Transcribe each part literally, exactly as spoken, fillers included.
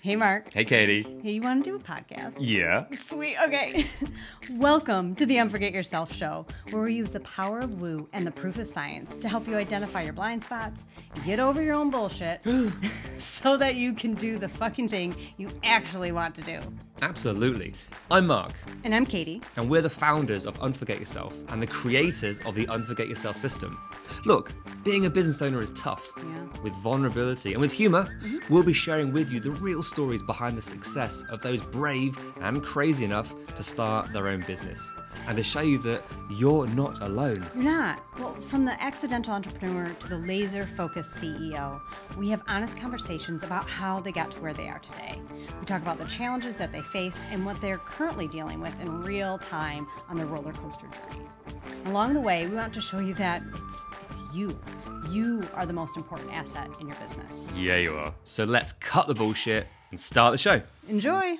Hey, Mark. Hey, Katie. Hey, you want to do a podcast? Yeah. Sweet. Okay. Welcome to the Unforget Yourself show, where we use the power of woo and the proof of science to help you identify your blind spots, get over your own bullshit, so that you can do the fucking thing you actually want to do. Absolutely. I'm Mark, And I'm Katie. and we're the founders of Unforget Yourself and the creators of the Unforget Yourself system. Look, being a business owner is tough. Yeah. With vulnerability and with humor, we'll be sharing with you the real stories behind the success of those brave and crazy enough to start their own business, and to show you that you're not alone. You're not. Well, from the accidental entrepreneur to the laser-focused C E O, we have honest conversations about how they got to where they are today. We talk about the challenges that they faced and what they're currently dealing with in real time on their roller coaster journey. Along the way, we want to show you that it's it's you. You are the most important asset in your business. Yeah, you are. So let's cut the bullshit and start the show. Enjoy.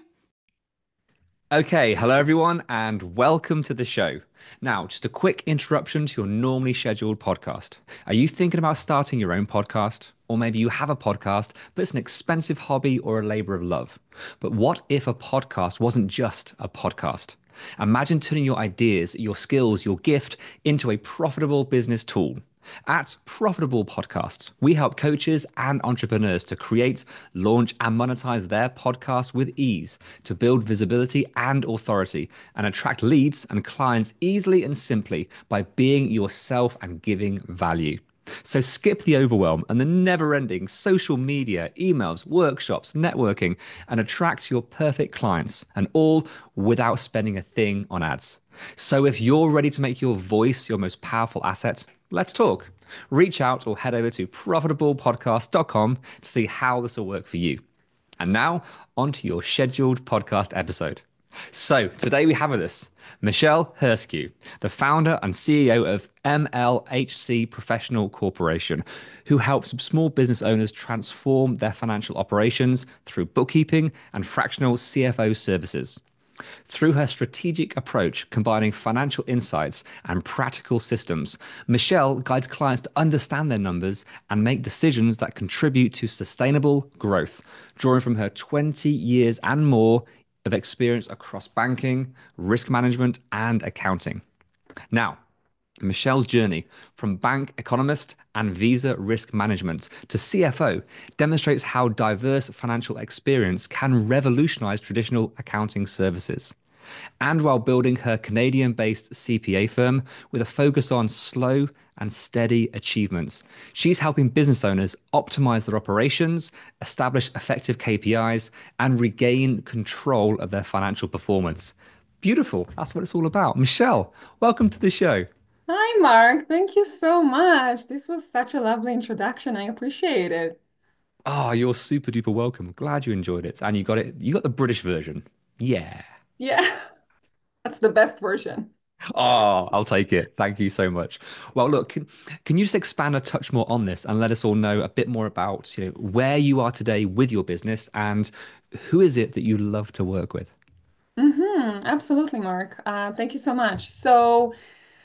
Okay, hello everyone, and welcome to the show. Now, just a quick interruption to your normally scheduled podcast. Are you thinking about starting your own podcast? Or maybe you have a podcast, but it's an expensive hobby or a labor of love. But what if a podcast wasn't just a podcast? Imagine turning your ideas, your skills, your gift into a profitable business tool. At Profitable Podcasts, we help coaches and entrepreneurs to create, launch, and monetize their podcasts with ease to build visibility and authority and attract leads and clients easily and simply by being yourself and giving value. So skip the overwhelm and the never-ending social media, emails, workshops, networking, and attract your perfect clients, and all without spending a thing on ads. So if you're ready to make your voice your most powerful asset, let's talk. Reach out or head over to profitable podcast dot com to see how this will work for you. And now, on to your scheduled podcast episode. So, today we have with us Michelle Herskew, the founder and C E O of M L H C Professional Corporation, who helps small business owners transform their financial operations through bookkeeping and fractional C F O services. Through her strategic approach, combining financial insights and practical systems, Michelle guides clients to understand their numbers and make decisions that contribute to sustainable growth, drawing from her twenty years and more of experience across banking, risk management, and accounting. Now, Michelle's journey from bank economist and visa risk management to C F O demonstrates how diverse financial experience can revolutionize traditional accounting services. And while building her Canadian-based C P A firm with a focus on slow and steady achievements, she's helping business owners optimize their operations, establish effective K P Is, and regain control of their financial performance. Beautiful. That's what it's all about. Michelle, welcome to the show. Hi, Mark. Thank you so much. This was such a lovely introduction. I appreciate it. Oh, you're super duper welcome. Glad you enjoyed it. And you got it, you got the British version. Yeah. Yeah, that's the best version. Oh, I'll take it. Thank you so much. Well, look, can, can you just expand a touch more on this and let us all know a bit more about, you know, where you are today with your business and who is it that you love to work with? Mm-hmm, absolutely, Mark. Uh, thank you so much. So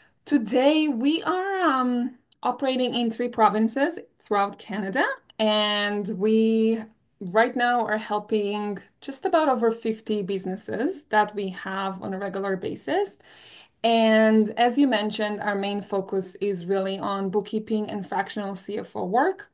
today we are um, operating in three provinces throughout Canada, and we right now are helping just about over fifty businesses that we have on a regular basis. And as you mentioned, our main focus is really on bookkeeping and fractional C F O work.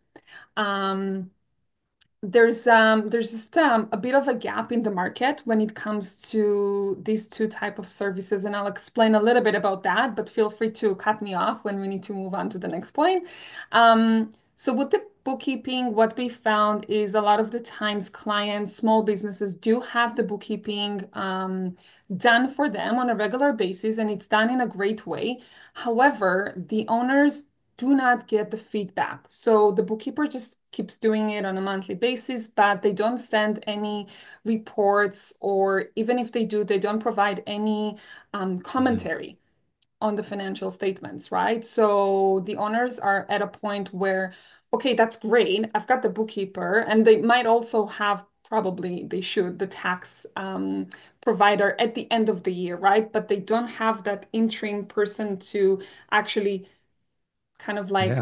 Um, there's um, there's just um, a bit of a gap in the market when it comes to these two type of services, and I'll explain a little bit about that, but feel free to cut me off when we need to move on to the next point. Um, so with the bookkeeping, what we found is a lot of the times clients, small businesses do have the bookkeeping um, done for them on a regular basis, and it's done in a great way. However, the owners do not get the feedback. So the bookkeeper just keeps doing it on a monthly basis, but they don't send any reports, or even if they do, they don't provide any um, Mhm. commentary on the financial statements, right? So the owners are at a point where, okay, that's great. I've got the bookkeeper, and they might also have, probably they should, the tax um, provider at the end of the year, right? But they don't have that interim person to actually kind of like Yeah.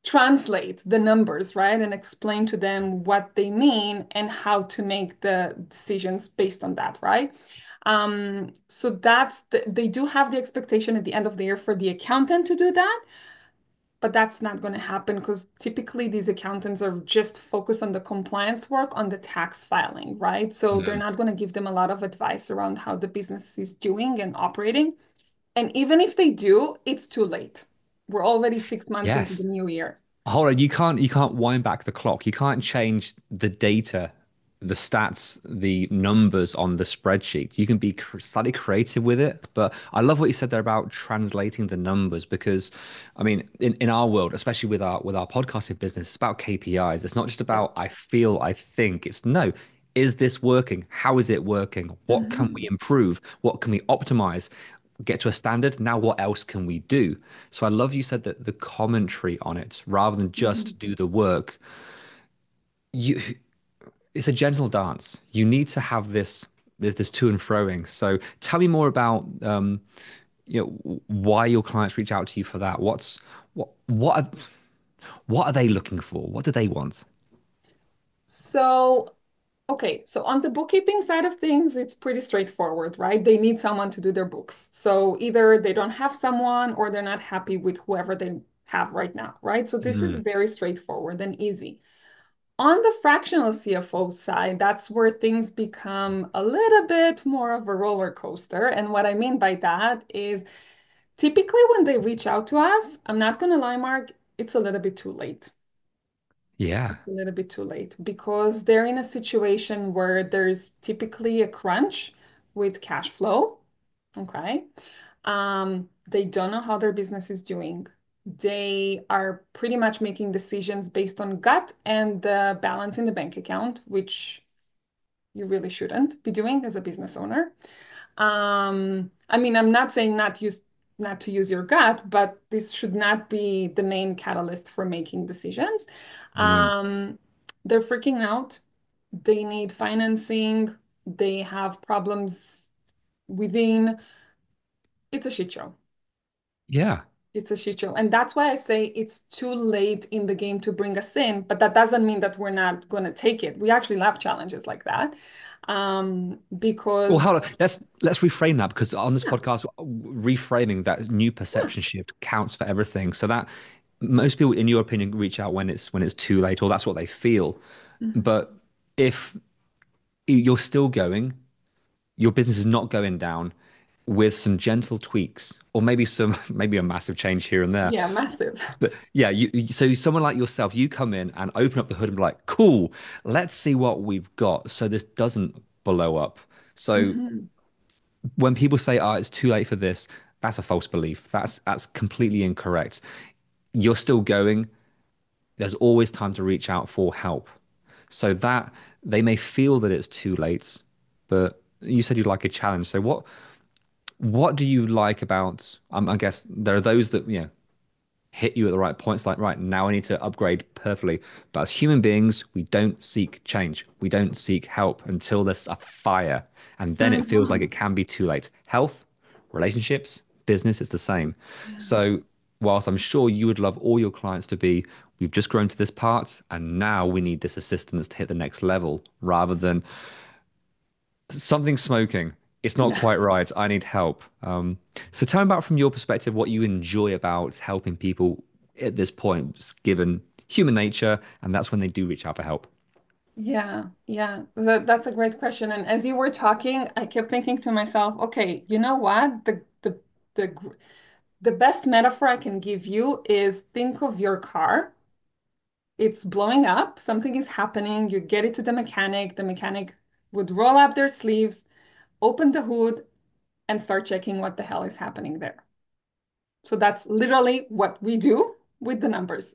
translate the numbers, right? And explain to them what they mean and how to make the decisions based on that, right? Um, so that's the, they do have the expectation at the end of the year for the accountant to do that, but that's not going to happen because typically these accountants are just focused on the compliance work, on the tax filing, right? So they're Mm. not going to give them a lot of advice around how the business is doing and operating. And even if they do, it's too late. We're already six months into the Yes. new year. Hold on, you can't you can't wind back the clock. You can't change the data, the stats, the numbers on the spreadsheet. You can be cr slightly creative with it, but I love what you said there about translating the numbers because, I mean, in, in our world, especially with our with our podcasting business, it's about K P Is. It's not just Yes. about I feel, I think. It's no, is this working? How is it working? What can we Mhm. improve? What can we optimize? Get to a standard. Now, what else can we do? So I love you said that the commentary on it, rather than Mhm. just do the work, you it's a gentle dance. You need to have this this, this to and froing. So tell me more about um, you know why your clients reach out to you for that. What's what what are, what are they looking for? What do they want? So, okay, so on the bookkeeping side of things, it's pretty straightforward, right? They need someone to do their books. So either they don't have someone or they're not happy with whoever they have right now, right? So this is Mm, very straightforward and easy. On the fractional C F O side, that's where things become a little bit more of a roller coaster. And what I mean by that is typically when they reach out to us, I'm not going to lie, Mark, it's a little bit too late. yeah. It's a little bit too late because they're in a situation where there's typically a crunch with cash flow. Okay. Um, they don't know how their business is doing. They are pretty much making decisions based on gut and the balance in the bank account, which you really shouldn't be doing as a business owner. Um, I mean, I'm not saying not use not to use your gut, but this should not be the main catalyst for making decisions. Mm, Um, they're freaking out. They need financing. They have problems within. It's a shit show. yeah. It's a shit show. And that's why I say it's too late in the game to bring us in, but that doesn't mean that we're not going to take it. We actually love challenges like that. Um, Well, because hold on. Let's let's reframe that because on this yeah, podcast, reframing that new yeah. perception shift counts for everything. So that most people, in your opinion, reach out when it's when it's too late, or that's what they feel. Mhm. But if you're still going, your business is not going down with some gentle tweaks, or maybe some maybe a massive change here and there. Yeah, massive. But yeah, you you- so someone like yourself, you come in and open up the hood and be like, cool, let's see what we've got so this doesn't blow up. So Mhm. when people say, "Oh, it's too late for this," that's a false belief. That's that's completely incorrect. You're still going. There's always time to reach out for help. So that they may feel that it's too late, but you said you'd like a challenge. So what what do you like about? Um, I guess there are those that you know hit you at the right points, like right now I need to upgrade perfectly. But as human beings, we don't seek change. We don't seek help until there's a fire, and then it feels like Mhm. it can be too late. Health, relationships, business, it's the same. Yeah. So whilst I'm sure you would love all your clients to be, we've just grown to this part, and now we need this assistance to hit the next level, rather than something smoking. It's not Yeah. quite right. I need help. Um, so tell me about from your perspective what you enjoy about helping people at this point, given human nature, and that's when they do reach out for help. Yeah, yeah, that, that's a great question. And as you were talking, I kept thinking to myself, okay, you know what? The the the gr- the best metaphor I can give you is think of your car. It's blowing up, something is happening, you get it to the mechanic, the mechanic would roll up their sleeves, open the hood, and start checking what the hell is happening there. So that's literally what we do with the numbers.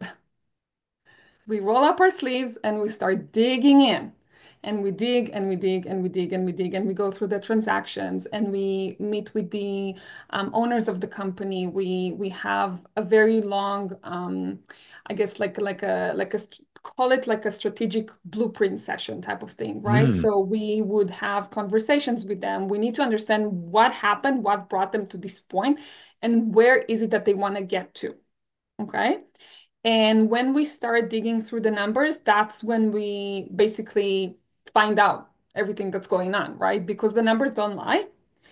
We roll up our sleeves and we start digging in. And we dig and we dig and we dig and we dig and we go through the transactions and we meet with the um, owners of the company. We we have a very long, um, I guess like like a like a call it like a strategic blueprint session type of thing, right? Mm, So we would have conversations with them. We need to understand what happened, what brought them to this point, and where is it that they want to get to. Okay. And when we start digging through the numbers, that's when we basically find out everything that's going on, right? Because the numbers don't lie.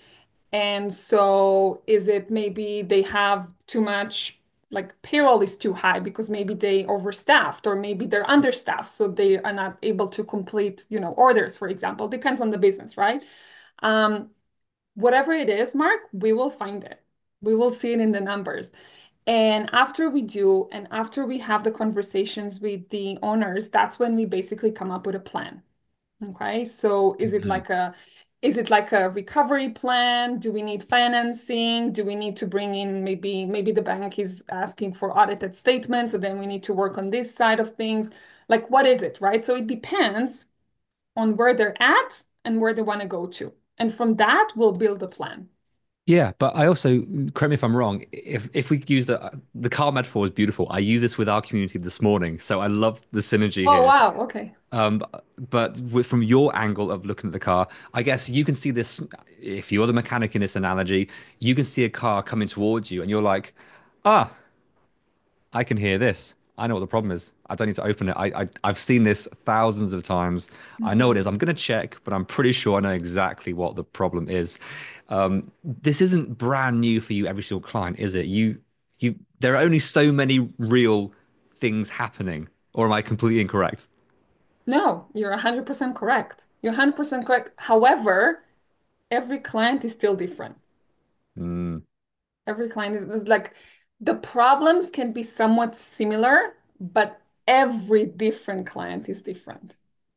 And so is it maybe they have too much, like payroll is too high because maybe they overstaffed or maybe they're understaffed, so they are not able to complete, you know, orders, for example. Depends on the business, right? Um, whatever it is, Mark, we will find it. We will see it in the numbers. And after we do, and after we have the conversations with the owners, that's when we basically come up with a plan. Okay, so is it Mhm. like a is it like a recovery plan? Do we need financing? Do we need to bring in maybe maybe the bank is asking for audited statements, so then we need to work on this side of things. Like what is it, right? So it depends on where they're at and where they want to go to. And from that, we'll build a plan. Yeah, but I also, correct me if I'm wrong, if if we use the the car metaphor is beautiful. I use this with our community this morning, so I love the synergy Oh, here. wow. Okay. Um, but with, from your angle of looking at the car, I guess you can see this. If you're the mechanic in this analogy, you can see a car coming towards you, and you're like, ah, I can hear this. I know what the problem is. I don't need to open it. I, I I've seen this thousands of times. I know it Mhm. is. I'm going to check, but I'm pretty sure I know exactly what the problem is. Um, this isn't brand new for you, every single client, is it? You you there are only so many real things happening, or am I completely incorrect? No, you're one hundred percent correct. You're one hundred percent correct. However, every client is still different. Mm, Every client is, is like the problems can be somewhat similar, but every different client is different.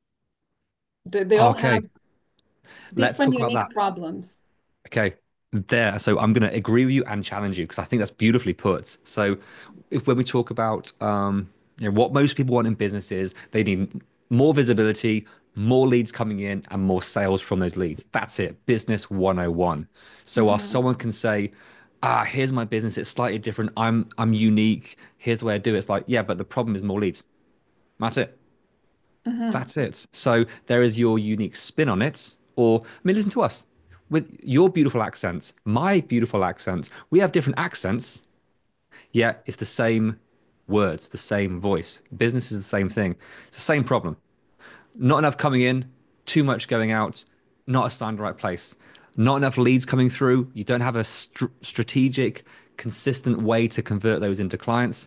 They, they all have okay, let's different talk about unique that. problems. Okay, there. So I'm going to agree with you and challenge you because I think that's beautifully put. So if when we talk about um, you know, what most people want in business is they need more visibility, more leads coming in, and more sales from those leads. That's it. Business one oh one. So while Hmm. someone can say, ah, here's my business, it's slightly different. I'm I'm unique. Here's the way I do it. It's like, yeah, but the problem is more leads. That's it. Hmm. That's it. So there is your unique spin on it. Or, I mean, listen to us. With your beautiful accents, my beautiful accents, we have different accents, yet it's the same words, the same voice. Business is the same thing. It's the same problem. Not enough coming in, too much going out, not assigned the right place. Not enough leads coming through. You don't have a str strategic, consistent way to convert those into clients.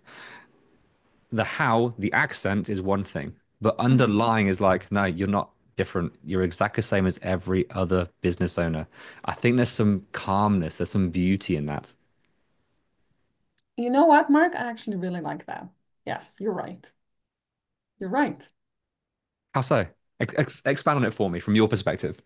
The how, the accent is one thing, but Hmm. underlying is like, no, you're not different. You're exactly the same as every other business owner. I think there's some calmness, there's some beauty in that. You know what, Mark? I actually really like that. Yes, you're right. You're right. How so? Ex ex expand on it for me from your perspective.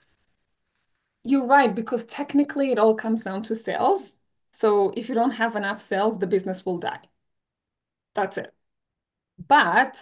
You're right, because technically it all comes down to sales. So if you don't have enough sales, the business will die. That's it. But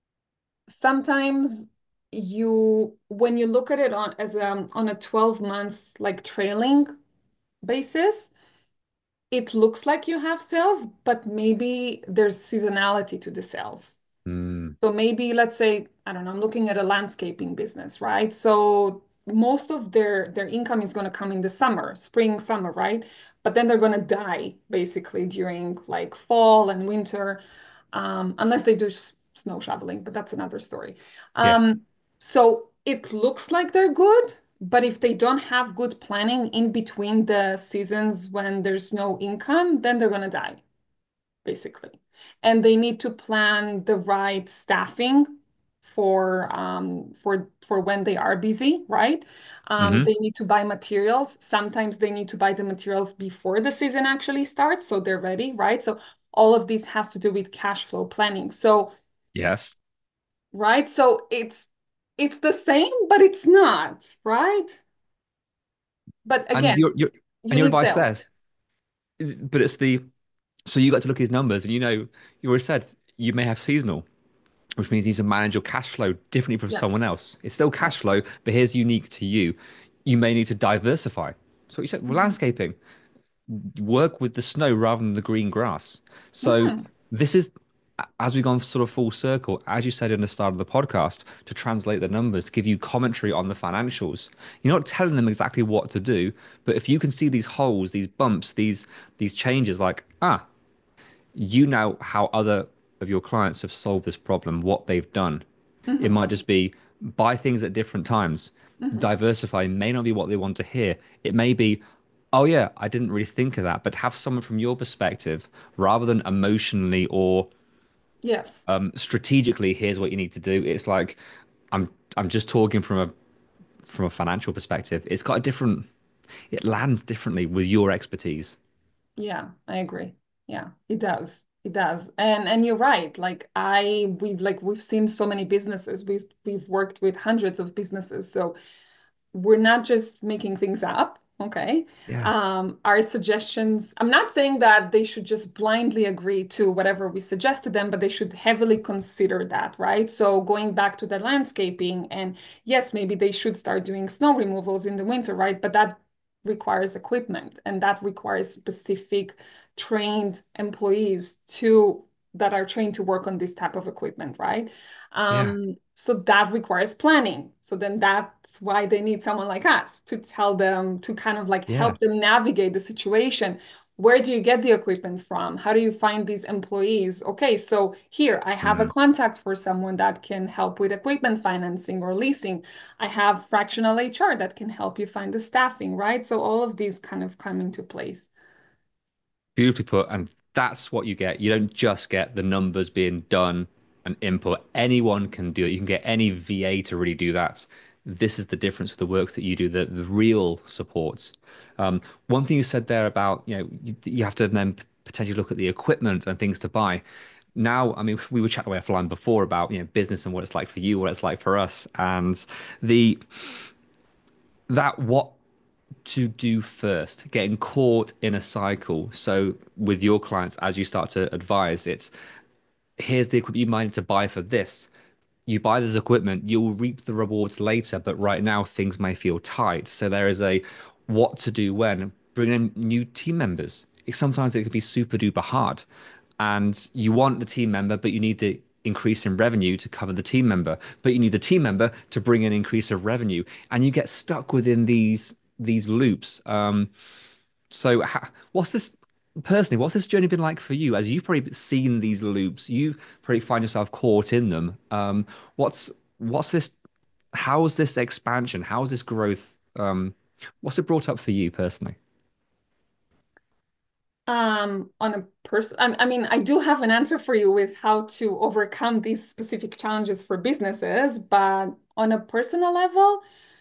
sometimes you, when you look at it on as um on a twelve months like trailing basis, it looks like you have sales, but maybe there's seasonality to the sales. Mm, So maybe let's say, I don't know, I'm looking at a landscaping business, right? So most of their their income is going to come in the summer, spring, summer, right? But then they're going to die basically during like fall and winter, um, unless they do s- snow shoveling, but that's another story. yeah. Um, so it looks like they're good, but if they don't have good planning in between the seasons when there's no income, then they're going to die basically. And they need to plan the right staffing for um, for for when they are busy, right? Um, Hmm. they need to buy materials. Sometimes they need to buy the materials before the season actually starts, so they're ready, right? So all of this has to do with cash flow planning. So, Yes. right? So it's it's the same, but it's not, right? But And again, your your you and your need advice sales. there, but it's the so you got to look at these numbers and you know, you already said you may have seasonal, which means you need to manage your cash flow differently from Yes. someone else. It's still Yes. cash flow, but here's unique to you. You may need to diversify. So what you said, well, Mhm. landscaping, work with the snow rather than the green grass. So Mhm. this is, as we've gone sort of full circle, as you said in the start of the podcast, to translate the numbers, to give you commentary on the financials. You're not telling them exactly what to do, but if you can see these holes, these bumps, these these changes, like, ah, you know how other of your clients have solved this problem, what they've done. It Hmm. might just be buy things at different times. Hmm. Diversify may not be what they want to hear. It may be, oh yeah, I didn't really think of that, but have someone from your perspective rather than emotionally or Yes. um, strategically, here's what you need to do. It's like I'm I'm just talking from a from a financial perspective. It's got a different, it lands differently with your expertise. Yeah, I agree. Yeah, it does. It does. And and you're right. Like I we've like we've seen so many businesses. We've we've worked with hundreds of businesses. So we're not just making things up, okay? Yeah. Um, our suggestions, I'm not saying that they should just blindly agree to whatever we suggest to them, but they should heavily consider that, right? So going back to the landscaping, and yes, maybe they should start doing snow removals in the winter, right? But that requires equipment and that requires specific trained employees to that are trained to work on this type of equipment, right? Yeah. Um, so that requires planning. So then that's why they need someone like us to tell them, to kind of like Yeah. help them navigate the situation. Where do you get the equipment from? How do you find these employees? Okay, so here I have a Mm. contact for someone that can help with equipment financing or leasing. I have fractional H R that can help you find the staffing, right? So all of these kind of come into place. Beautifully put. And that's what you get. You don't just get the numbers being done and input. Anyone can do it. You can get any V A to really do that. This is the difference with the work that you do, the, the real supports. Um, one thing you said there about, you know, you, you have to then potentially look at the equipment and things to buy. Now, I mean, we were chatting away offline before about, you know, business and what it's like for you, what it's like for us, and the that what to do first, getting caught in a cycle. So with your clients, as you start to advise, it's here's the equipment you might need to buy for this. You buy this equipment, you'll reap the rewards later, but right now things may feel tight. So there is a what to do when. Bring in new team members. Sometimes it could be super duper hard. And you want the team member, but you need the increase in revenue to cover the team member. But you need the team member to bring an increase of revenue. And you get stuck within these these loops. Um, so, ha what's this personally? What's this journey been like for you? As you've probably seen these loops, you probably find yourself caught in them. Um, what's what's this? How's this expansion? How's this growth? Um, what's it brought up for you personally? Um, on a person, I, I mean, I do have an answer for you with how to overcome these specific challenges for businesses, but on a personal level,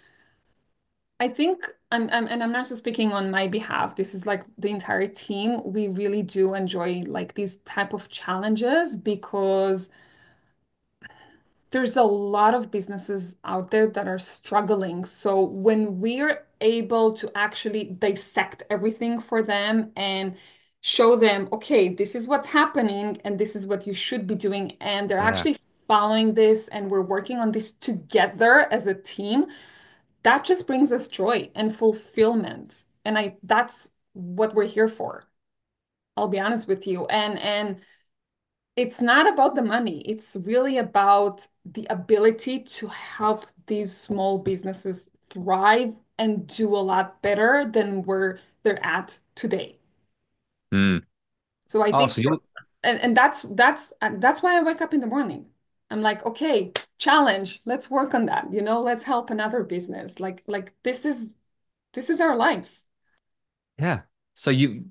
I think I'm, I'm, and I'm not just speaking on my behalf. This is like the entire team. We really do enjoy like these type of challenges because there's a lot of businesses out there that are struggling. So when we're able to actually dissect everything for them and show them, okay, this is what's happening and this is what you should be doing, and they're Yeah. actually following this and we're working on this together as a team, that just brings us joy and fulfillment. And I that's what we're here for. I'll be honest with you. And and it's not about the money. It's really about the ability to help these small businesses thrive and do a lot better than where they're at today. Mm. So I Oh, think, so you're and, and that's that's uh, that's why I wake up in the morning. I'm like, okay, challenge. Let's work on that. You know, let's help another business. Like like this is this is our lives. yeah. So you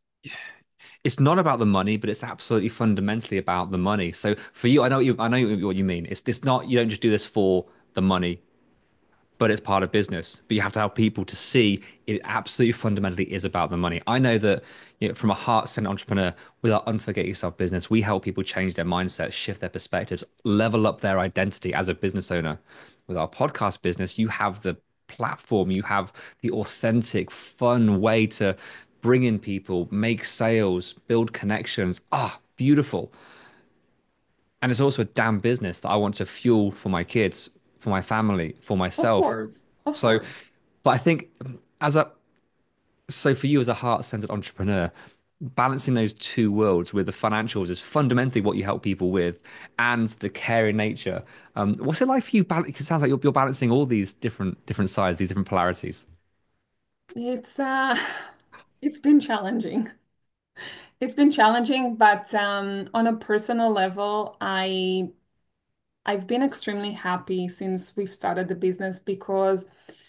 it's not about the money, but it's absolutely fundamentally about the money. So for you, I know what you I know what you mean. It's it's not you don't just do this for the money, but it's part of business. But you have to help people to see it absolutely fundamentally is about the money. I know that you know, from a heart-centered entrepreneur with our Unforget Yourself business, we help people change their mindset, shift their perspectives, level up their identity as a business owner. With our podcast business, you have the platform, you have the authentic, fun way to bring in people, make sales, build connections. Ah, beautiful. And it's also a damn business that I want to fuel for my kids, for my family, for Of myself. course. Of So, course. but I think as a so for you as a heart-centered entrepreneur, balancing those two worlds with the financials is fundamentally what you help people with, and the caring nature. Um, what's it like for you? bal- It sounds like you're, you're balancing all these different different sides, these different polarities. It's uh it's been challenging. It's been challenging, but um, on a personal level, I I've been extremely happy since we've started the business because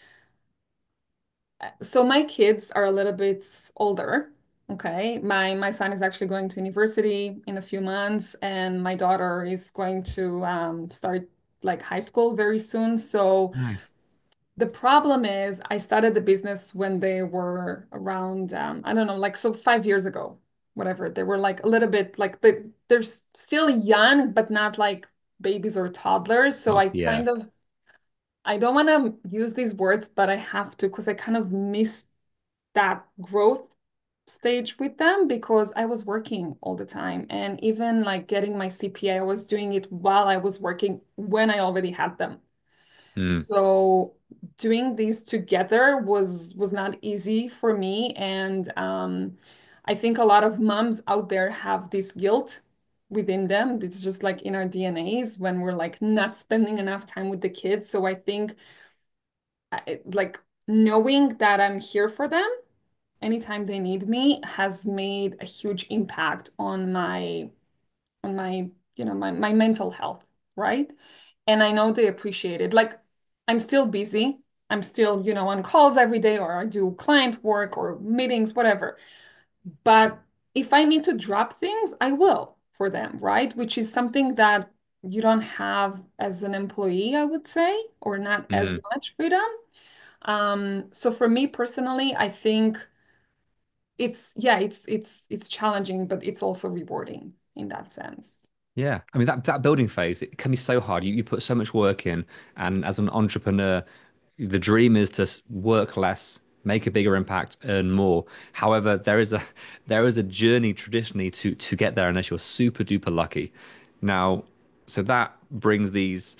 so my kids are a little bit older. Okay. My my son is actually going to university in a few months, and my daughter is going to um, start like high school very soon. So Nice. the problem is I started the business when they were around, um, I don't know, like so five years ago, whatever. They were like a little bit like they, they're still young, but not like babies or toddlers. So Not, I yeah. kind of I don't want to use these words, but I have to because I kind of missed that growth stage with them because I was working all the time. And even like getting my C P A, I was doing it while I was working when I already had them. Mm, So doing these together was was not easy for me. And um, I think a lot of moms out there have this guilt within them. It's just like in our D N As when we're like not spending enough time with the kids. So I think I, like knowing that I'm here for them anytime they need me has made a huge impact on my on my you know my my mental health, right? And I know they appreciate it. Like I'm still busy. I'm still, you know, on calls every day or I do client work or meetings, whatever. But if I need to drop things, I will for them, right? Which is something that you don't have as an employee, I would say, or not as mm. much freedom. Um, so for me personally, I think it's yeah, it's it's it's challenging, but it's also rewarding in that sense. Yeah. I mean, that, that building phase, it can be so hard. You, you put so much work in. And as an entrepreneur, the dream is to s- work less, make a bigger impact, earn more. However, there is a there is a journey traditionally to to get there unless you're super duper lucky. Now, so that brings these,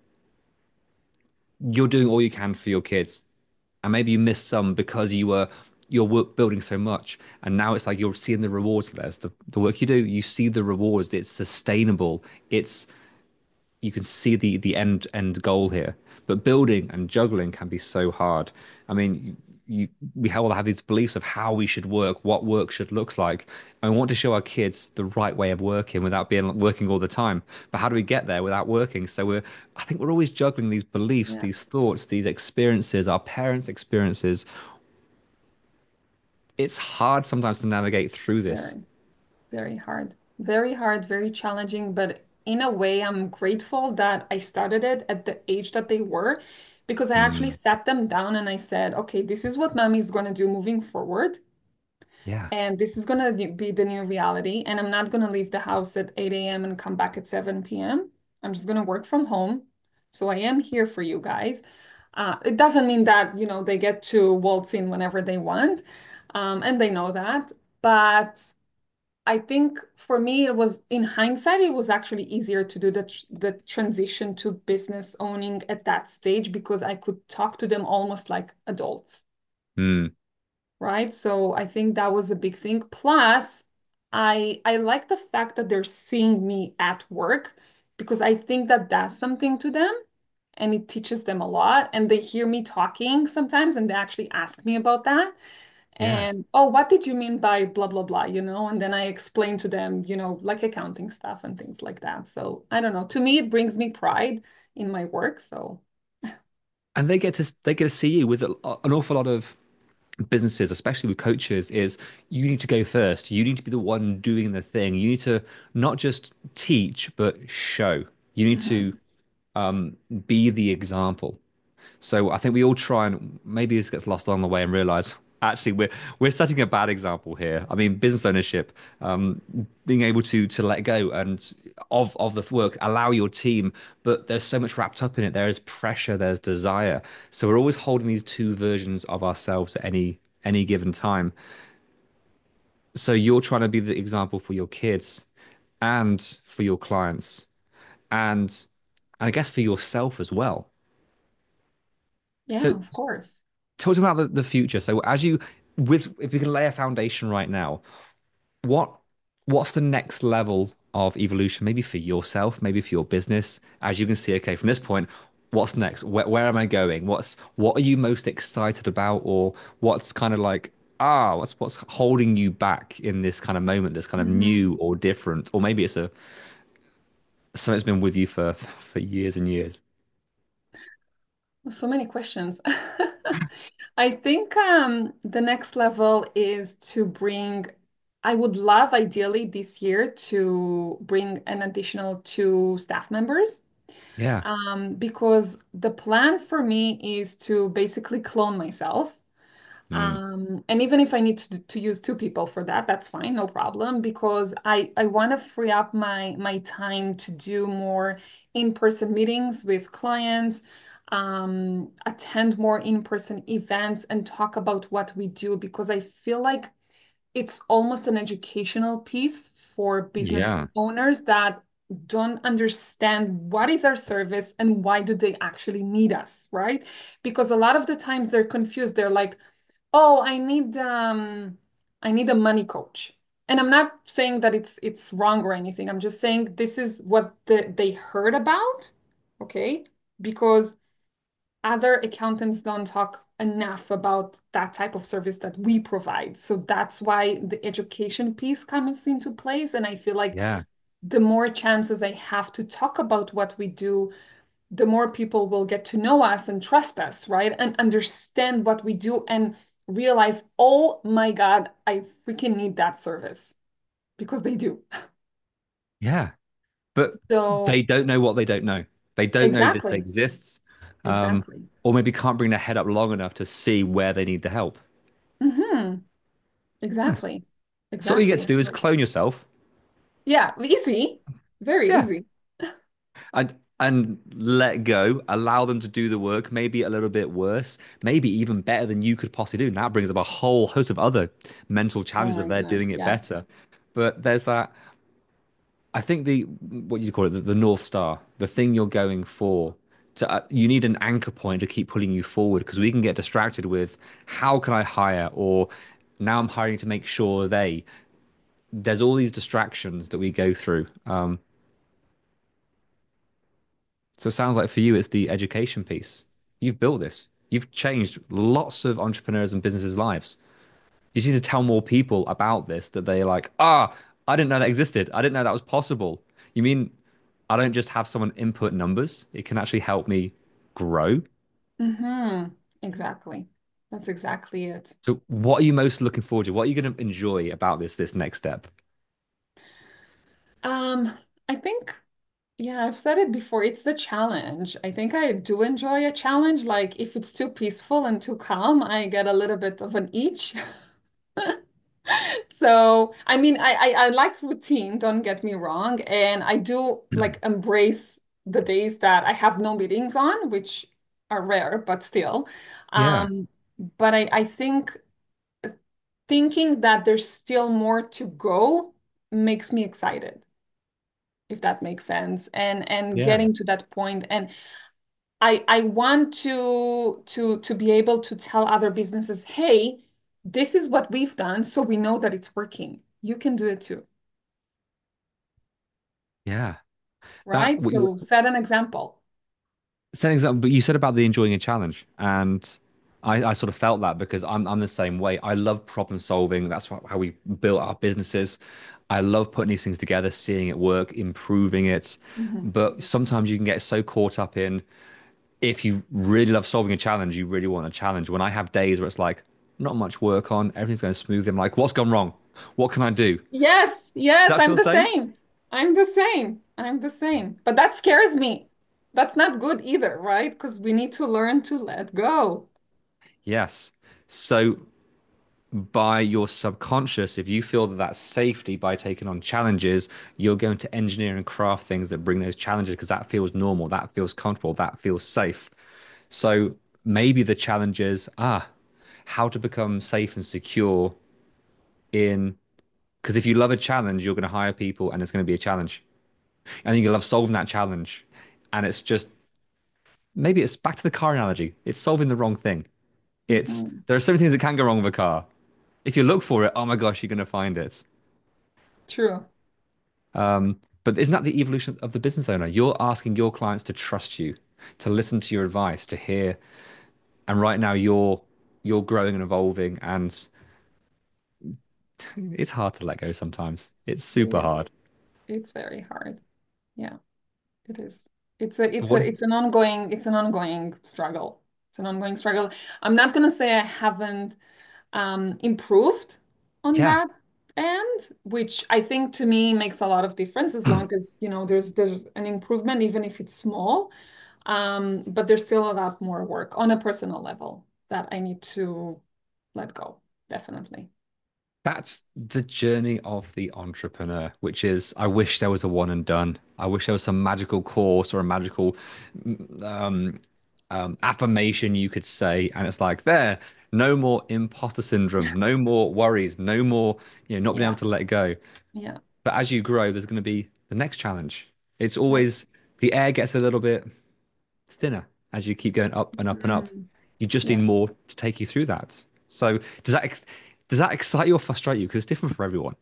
you're doing all you can for your kids, and maybe you missed some because you were you're work building so much, and now it's like you're seeing the rewards of this. The, the work you do, you see the rewards. It's sustainable. It's you can see the the end end goal here. But building and juggling can be so hard. I mean, you we all have these beliefs of how we should work, what work should look like, and we want to show our kids the right way of working without being working all the time. But how do we get there without working? So we're I think we're always juggling these beliefs, Yeah, these thoughts, these experiences, our parents' experiences. It's hard sometimes to navigate through this. very, very hard. Very hard, very challenging, but in a way, I'm grateful that I started it at the age that they were because I actually Mm, sat them down and I said, okay, this is what mommy is going to do moving forward. yeah, And this is going to be the new reality. And I'm not going to leave the house at eight a m and come back at seven p m. I'm just going to work from home. So I am here for you guys. Uh, it doesn't mean that, you know, they get to waltz in whenever they want. Um, and they know that. But I think for me, it was in hindsight, it was actually easier to do the, tr- the transition to business owning at that stage because I could talk to them almost like adults, mm, right? So I think that was a big thing. Plus, I I like the fact that they're seeing me at work because I think that does something to them and it teaches them a lot. And they hear me talking sometimes and they actually ask me about that. yeah. And oh, what did you mean by blah blah blah, you know? And then I explain to them, you know, like accounting stuff and things like that. So I don't know. To me, it brings me pride in my work. So And they get to they get to see you with a, an awful lot of businesses, especially with coaches, is you need to go first. You need to be the one doing the thing. You need to not just teach, but show. You need to mhm. um, be the example. So I think we all try and maybe this gets lost along the way and realize actually we're we're setting a bad example here. I mean, business ownership, um, being able to to let go and of of the work, allow your team, but there's so much wrapped up in it. There is pressure, there's desire. So we're always holding these two versions of ourselves at any any given time. So you're trying to be the example for your kids and for your clients and, and I guess for yourself as well. Yeah, So of course. talk to me about the, the future. So as you with if you can lay a foundation right now, what what's the next level of evolution, maybe for yourself, maybe for your business, as you can see, okay, from this point, what's next? Where, where am I going? What's what are you most excited about, or what's kind of like ah, what's what's holding you back in this kind of moment that's kind of Mhm. new or different, or maybe it's a something that's been with you for for years and years. So many questions. I think um, the next level is to bring, I would love ideally this year to bring an additional two staff members. Yeah. Um, because the plan for me is to basically clone myself. Mm, Um, and even if I need to, to use two people for that, that's fine, no problem, because I, I want to free up my my time to do more in-person meetings with clients, um, attend more in-person events and talk about what we do because I feel like it's almost an educational piece for business yeah. owners that don't understand what is our service and why do they actually need us, right? Because a lot of the times they're confused. They're like, oh, I need um I need a money coach. And I'm not saying that it's it's wrong or anything. I'm just saying this is what the, they heard about, okay? Because other accountants don't talk enough about that type of service that we provide. So that's why the education piece comes into place. And I feel like Yeah. the more chances I have to talk about what we do, the more people will get to know us and trust us, right? And understand what we do and realize, oh my God, I freaking need that service because they do. Yeah. But they So, don't know what they don't know. They don't know this exactly, exists, um, exactly. or maybe can't bring their head up long enough to see where they need the help. Hmm. Yes. Exactly, So all you get exactly. to do is So, clone yourself. yeah, easy, very Yeah. easy. And and let go, allow them to do the work, maybe a little bit worse, maybe even better than you could possibly do. And that brings up a whole host of other mental Oh challenges if my they're God, doing it yes. better. But there's that, I think the what do you call it, the, the North Star, the thing you're going for. To, uh, you need an anchor point to keep pulling you forward because we can get distracted with how can I hire or now I'm hiring to make sure they. There's all these distractions that we go through. Um, So it sounds like for you, it's the education piece. You've built this. You've changed lots of entrepreneurs and businesses' lives. You just need to tell more people about this that they're like, ah, I didn't know that existed. I didn't know that was possible. You mean I don't just have someone input numbers? It can actually help me grow. Hmm. Exactly. That's exactly it. So what are you most looking forward to? What are you going to enjoy about this this next step? Um, I think Yeah, I've said it before. It's the challenge. I think I do enjoy a challenge. Like if it's too peaceful and too calm, I get a little bit of an itch. So, I mean, I, I I like routine, don't get me wrong, and I do like embrace the days that I have no meetings on, which are rare, but still. Yeah. Um, but I I think thinking that there's still more to go makes me excited, if that makes sense, and and Yeah. getting to that point and I I want to to to be able to tell other businesses, hey, this is what we've done, so we know that it's working. You can do it too, Yeah. That right? what you So set an example. Same example, but you said about the enjoying a challenge, and I, I sort of felt that because I'm I'm the same way. I love problem solving. That's what, how we built our businesses. I love putting these things together, seeing it work, improving it. Mhm. But sometimes you can get so caught up in if you really love solving a challenge, you really want a challenge. When I have days where it's like not much work on, everything's going smoothly, I'm like, what's gone wrong? What can I do? Does Yes, yes, that feel I'm the the same? same. I'm the same. I'm the same. But that scares me. That's not good either, right? Because we need to learn to let go. Yes. So by your subconscious, if you feel that that's safety by taking on challenges, you're going to engineer and craft things that bring those challenges because that feels normal, that feels comfortable, that feels safe. So maybe the challenge is, ah, how to become safe and secure in, because if you love a challenge, you're going to hire people and it's going to be a challenge. And you love solving that challenge. And it's just, maybe it's back to the car analogy. It's solving the wrong thing. It's, Mhm. there are so many things that can go wrong with a car. If you look for it, oh my gosh, you're going to find it. True. Um, but isn't that the evolution of the business owner? You're asking your clients to trust you, to listen to your advice, to hear. And right now you're you're growing and evolving. And it's hard to let go sometimes. It's It super is. hard. It's very hard. Yeah, it is. It's a But it's what? a it's an ongoing it's an ongoing struggle. It's an ongoing struggle. I'm not gonna say I haven't um, improved on Yeah. that end, which I think to me makes a lot of difference as long as, you know, there's there's an improvement, even if it's small. Um, but there's still a lot more work on a personal level that I need to let go, definitely. That's the journey of the entrepreneur, which is I wish there was a one and done. I wish there was some magical course or a magical mm, um, um, affirmation you could say, and it's like there, no more imposter syndrome, no more worries, no more, you know, not being able Yeah, to let go. yeah, But as you grow, there's going to be the next challenge. It's yeah. always the air gets a little bit thinner as you keep going up and up and up. Mm, You just need yeah. more to take you through that. So does that ex does that excite you or frustrate you? Because it's different for everyone,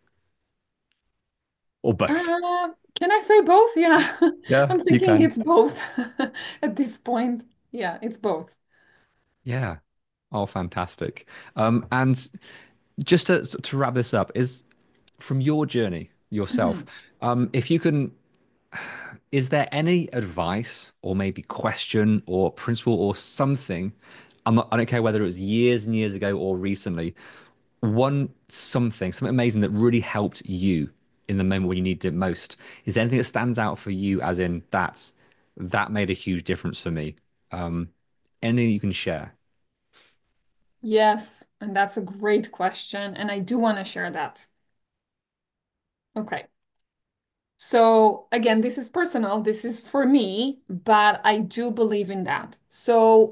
or both. Uh, can I say both? Yeah. Yeah, I'm you thinking can. it's both at this point. Yeah, it's both. Yeah. Oh, fantastic. Um, and just to to wrap this up, is from your journey yourself, Mhm. um, if you can, is there any advice or maybe question or principle or something? I'm not, I don't care whether it was years and years ago or recently, one something, something amazing that really helped you in the moment when you needed it most. Is there anything that stands out for you as in that's that made a huge difference for me? Um, anything you can share? Yes, and that's a great question, and I do want to share that. Okay. So again, this is personal, this is for me, but I do believe in that. So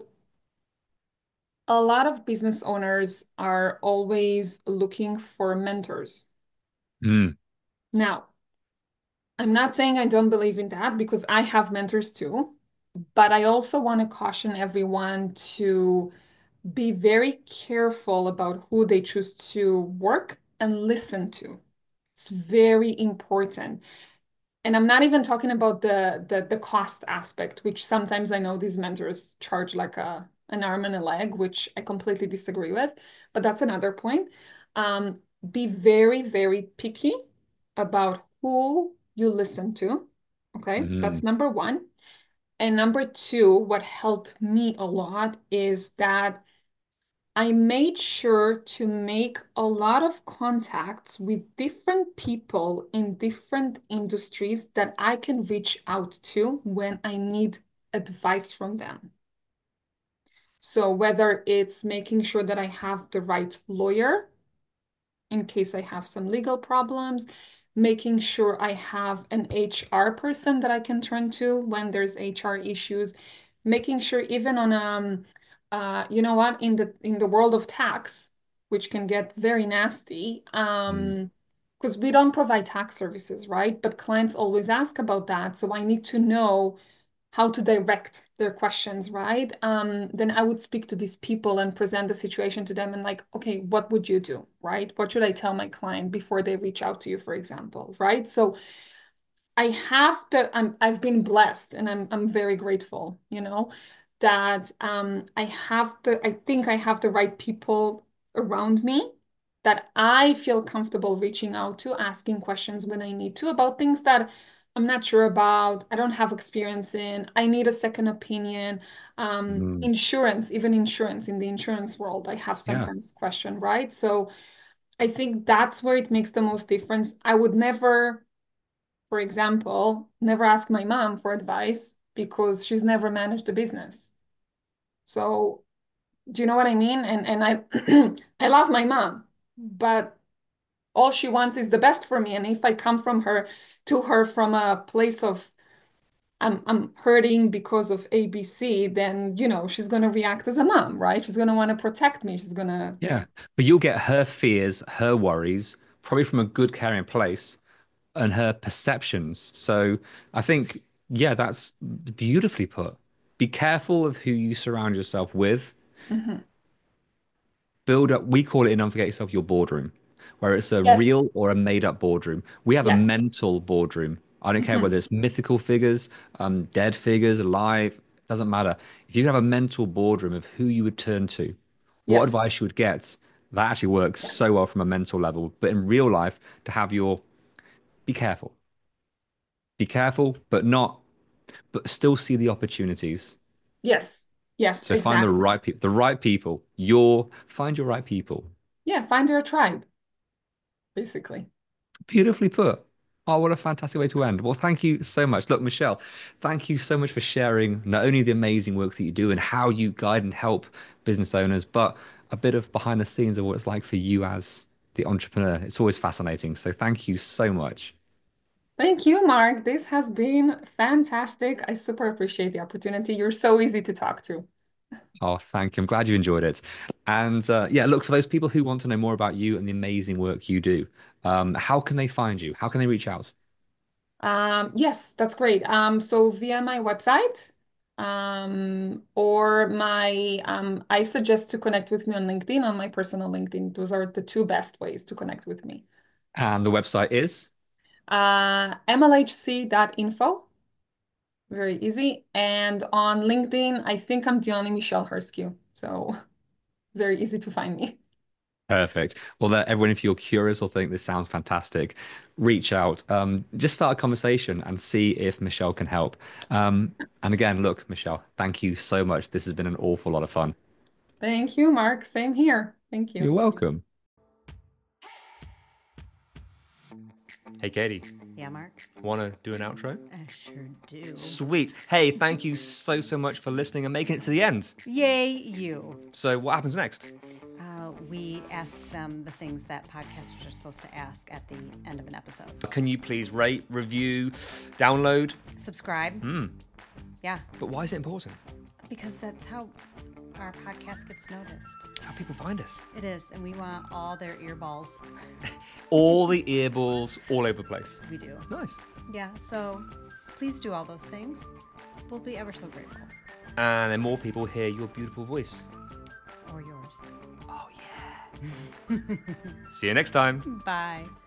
a lot of business owners are always looking for mentors. Mm, Now, I'm not saying I don't believe in that because I have mentors too, but I also want to caution everyone to be very careful about who they choose to work and listen to. It's very important. And I'm not even talking about the, the the cost aspect, which sometimes I know these mentors charge like a an arm and a leg, which I completely disagree with. But that's another point. Um, be very, very picky about who you listen to. Okay, that's mm, number one. And number two, what helped me a lot is that I made sure to make a lot of contacts with different people in different industries that I can reach out to when I need advice from them. So whether it's making sure that I have the right lawyer in case I have some legal problems, making sure I have an H R person that I can turn to when there's H R issues, making sure even on um uh you know what in the in the world of tax, which can get very nasty, mm. um because we don't provide tax services, right? But clients always ask about that, so I need to know how to direct their questions, right? Um, then I would speak to these people and present the situation to them and like, okay, what would you do, right? What should I tell my client before they reach out to you, for example, right? So I have the I'm I've been blessed and I'm I'm very grateful, you know, that um I have the I think I have the right people around me that I feel comfortable reaching out to, asking questions when I need to about things that I'm not sure about, I don't have experience in, I need a second opinion. Um, Mm. insurance, even insurance in the insurance world, I have Yeah. sometimes question, right? So I think that's where it makes the most difference. I would never for example, never ask my mom for advice because she's never managed a business. So, do you know what I mean? And and I I love my mom, but all she wants is the best for me. And if I come from her to her from a place of I'm I'm hurting because of A B C, then you know she's gonna react as a mom, right? She's gonna want to protect me. She's gonna Yeah. But you'll get her fears, her worries, probably from a good caring place and her perceptions. So I think, yeah, that's beautifully put. Be careful of who you surround yourself with. Mhm. Build up, we call it in Unforget Yourself your boardroom, where it's a Yes, real or a made up boardroom. We have a yes. mental boardroom. I don't care Mhm. whether it's mythical figures, um, dead figures, alive, doesn't matter. If you have a mental boardroom of who you would turn to, what Yes. advice you would get, That actually works Yeah. so well from a mental level. But in real life, to have your be careful, be careful, but not, but still see the opportunities. Yes. Yes, So find the exactly. right people, the right people, your find your right people. Yeah, find your tribe, basically. Beautifully put. Oh, what a fantastic way to end. Well, thank you so much. Look, Michelle, thank you so much for sharing not only the amazing work that you do and how you guide and help business owners, but a bit of behind the scenes of what it's like for you as the entrepreneur. It's always fascinating. So thank you so much. Thank you, Mark. This has been fantastic. I super appreciate the opportunity. You're so easy to talk to. Oh, thank you. I'm glad you enjoyed it. And uh, yeah, look, for those people who want to know more about you and the amazing work you do, um, how can they find you? How can they reach out? Um, yes, that's great. Um, so via my website, um, or my, um, I suggest to connect with me on LinkedIn, on my personal LinkedIn. Those are the two best ways to connect with me. And the website is? Uh, m l h c dot info, very easy. And on LinkedIn, I think I'm the only Michelle Herskew, so very easy to find me. Perfect. Well, there, everyone, if you're curious or think this sounds fantastic, reach out. Um, just start a conversation and see if Michelle can help. Um, and again, look, Michelle, thank you so much. This has been an awful lot of fun. Thank you, Mark. Same here. Thank You're you. welcome. Hey, Katie, Yeah, Mark? want to do an outro? I sure do. Sweet. Hey, thank you so, so much for listening and making it to the end. Yay, you. So, what happens next? Uh, we ask them the things that podcasters are supposed to ask at the end of an episode. Can you please rate, review, download? Subscribe. Hmm. Yeah, But why is it important? because that's how our podcast gets noticed. It's how people find us. It is, and we want all their earballs. All the earballs all over the place. We do. Nice. Yeah, so please do all those things. We'll be ever so grateful. And then more people hear your beautiful voice. Or yours. Oh, yeah. See you next time. Bye.